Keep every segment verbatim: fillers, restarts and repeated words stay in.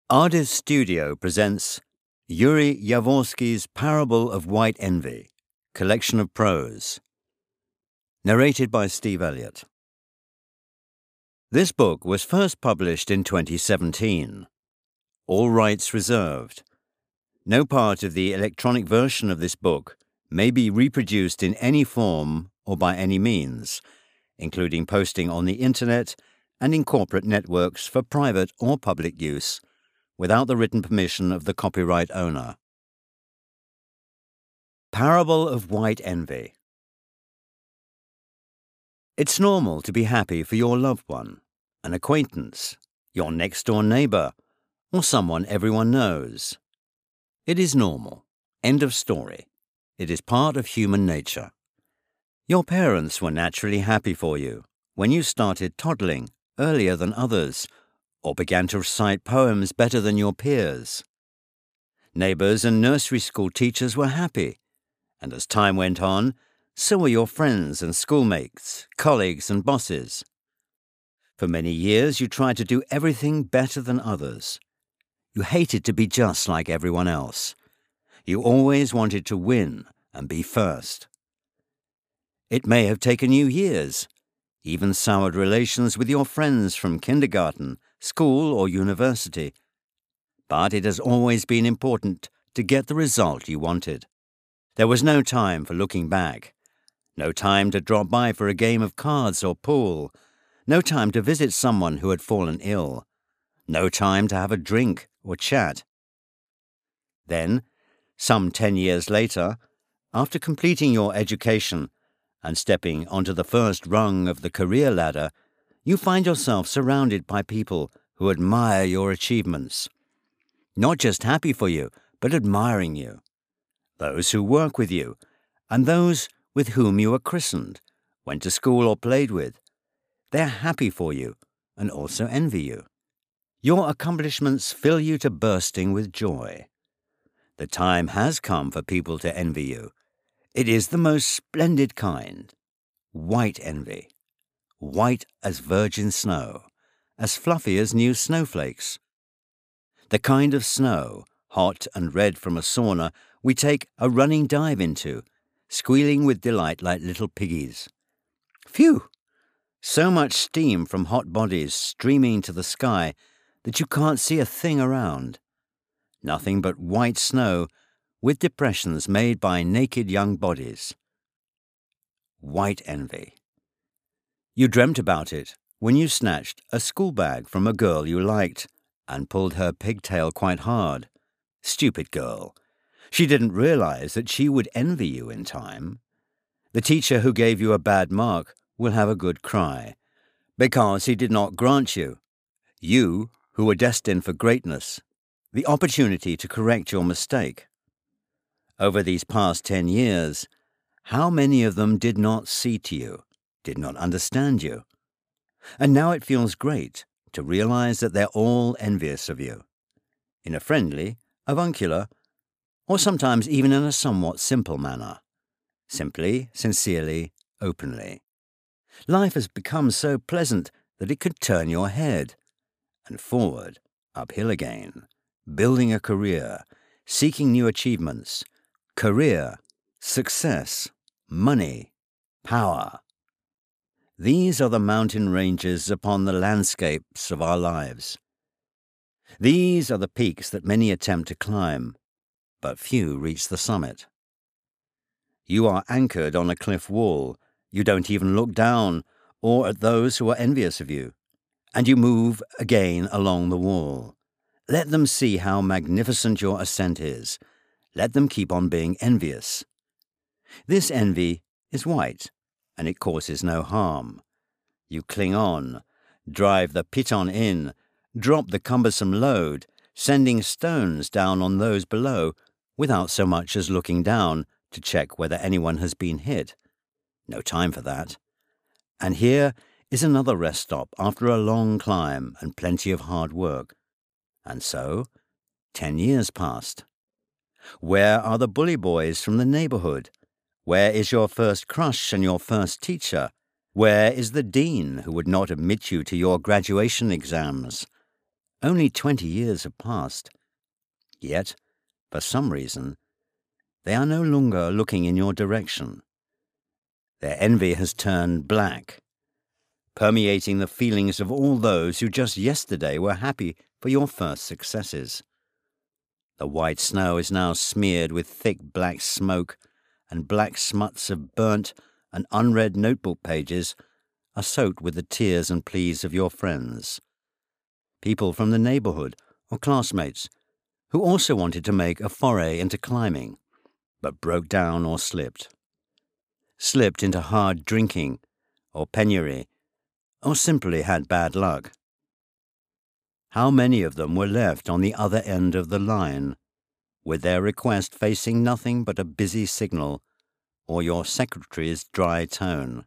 Ardis Studio presents Yuri Yavorsky's Parable of White Envy, collection of prose. Narrated by Steve Elliott. This book was first published in twenty seventeen. All rights reserved. No part of the electronic version of this book may be reproduced in any form or by any means, including posting on the Internet and in corporate networks for private or public use, without the written permission of the copyright owner. Parable of White Envy. It's normal to be happy for your loved one, an acquaintance, your next-door neighbor, or someone everyone knows. It is normal. End of story. It is part of human nature. Your parents were naturally happy for you when you started toddling earlier than others, or began to recite poems better than your peers. Neighbors and nursery school teachers were happy, and as time went on, so were your friends and schoolmates, colleagues and bosses. For many years you tried to do everything better than others. You hated to be just like everyone else. You always wanted to win and be first. It may have taken you years, even soured relations with your friends from kindergarten, school or university. But it has always been important to get the result you wanted. There was no time for looking back, no time to drop by for a game of cards or pool, no time to visit someone who had fallen ill, no time to have a drink or chat. Then, some ten years later, after completing your education and stepping onto the first rung of the career ladder, you find yourself surrounded by people who admire your achievements. Not just happy for you, but admiring you. Those who work with you, and those with whom you were christened, went to school or played with. They are happy for you, and also envy you. Your accomplishments fill you to bursting with joy. The time has come for people to envy you. It is the most splendid kind. White envy. White as virgin snow, as fluffy as new snowflakes. The kind of snow, hot and red from a sauna, we take a running dive into, squealing with delight like little piggies. Phew! So much steam from hot bodies streaming to the sky that you can't see a thing around. Nothing but white snow with depressions made by naked young bodies. White envy. You dreamt about it when you snatched a school bag from a girl you liked and pulled her pigtail quite hard. Stupid girl. She didn't realize that she would envy you in time. The teacher who gave you a bad mark will have a good cry, because he did not grant you, you who were destined for greatness, the opportunity to correct your mistake. Over these past ten years, how many of them did not see to you, did not understand you? And now it feels great to realize that they're all envious of you, in a friendly, avuncular, or sometimes even in a somewhat simple manner. Simply, sincerely, openly. Life has become so pleasant that it could turn your head, and forward, uphill again, building a career, seeking new achievements, career, success, money, power. These are the mountain ranges upon the landscapes of our lives. These are the peaks that many attempt to climb, but few reach the summit. You are anchored on a cliff wall. You don't even look down or at those who are envious of you, and you move again along the wall. Let them see how magnificent your ascent is. Let them keep on being envious. This envy is white, and it causes no harm. You cling on, drive the piton in, drop the cumbersome load, sending stones down on those below, without so much as looking down to check whether anyone has been hit. No time for that. And here is another rest stop after a long climb and plenty of hard work. And so, ten years passed. Where are the bully boys from the neighborhood? Where is your first crush and your first teacher? Where is the dean who would not admit you to your graduation exams? Only twenty years have passed. Yet, for some reason, they are no longer looking in your direction. Their envy has turned black, permeating the feelings of all those who just yesterday were happy for your first successes. The white snow is now smeared with thick black smoke, and black smuts of burnt and unread notebook pages are soaked with the tears and pleas of your friends. People from the neighborhood or classmates who also wanted to make a foray into climbing, but broke down or slipped. Slipped into hard drinking or penury, or simply had bad luck. How many of them were left on the other end of the line, with their request facing nothing but a busy signal or your secretary's dry tone?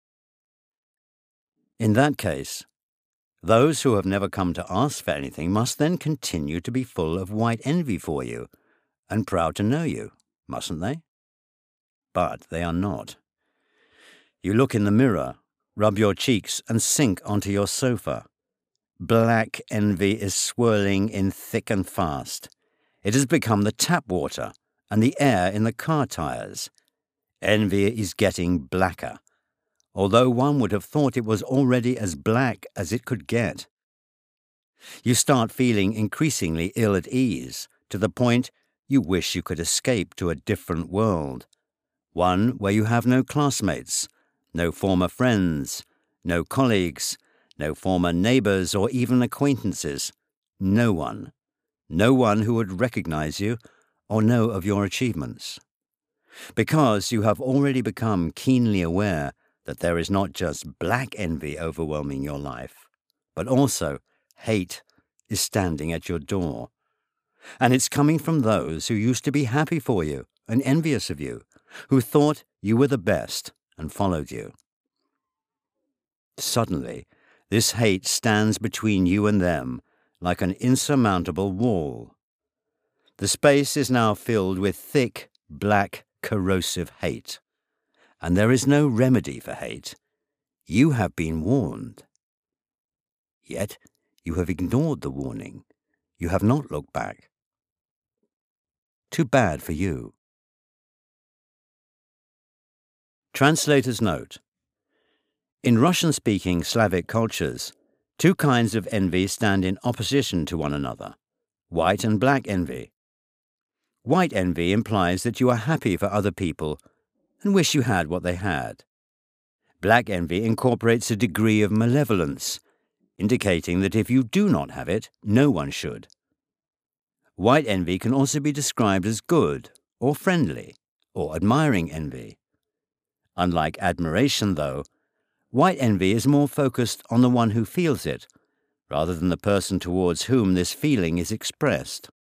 In that case, those who have never come to ask for anything must then continue to be full of white envy for you and proud to know you, mustn't they? But they are not. You look in the mirror, rub your cheeks, and sink onto your sofa. Black envy is swirling in thick and fast. It has become the tap water and the air in the car tires. Envy is getting blacker, although one would have thought it was already as black as it could get. You start feeling increasingly ill at ease, to the point you wish you could escape to a different world, one where you have no classmates, no former friends, no colleagues, no former neighbors or even acquaintances, no one, no one who would recognize you or know of your achievements. Because you have already become keenly aware that there is not just black envy overwhelming your life, but also hate is standing at your door. And it's coming from those who used to be happy for you and envious of you, who thought you were the best and followed you. Suddenly, this hate stands between you and them like an insurmountable wall. The space is now filled with thick, black, corrosive hate. And there is no remedy for hate. You have been warned. Yet you have ignored the warning. You have not looked back. Too bad for you. Translator's note. In Russian-speaking Slavic cultures, two kinds of envy stand in opposition to one another: white and black envy. White envy implies that you are happy for other people and wish you had what they had. Black envy incorporates a degree of malevolence, indicating that if you do not have it, no one should. White envy can also be described as good, or friendly, or admiring envy. Unlike admiration, though, white envy is more focused on the one who feels it, rather than the person towards whom this feeling is expressed.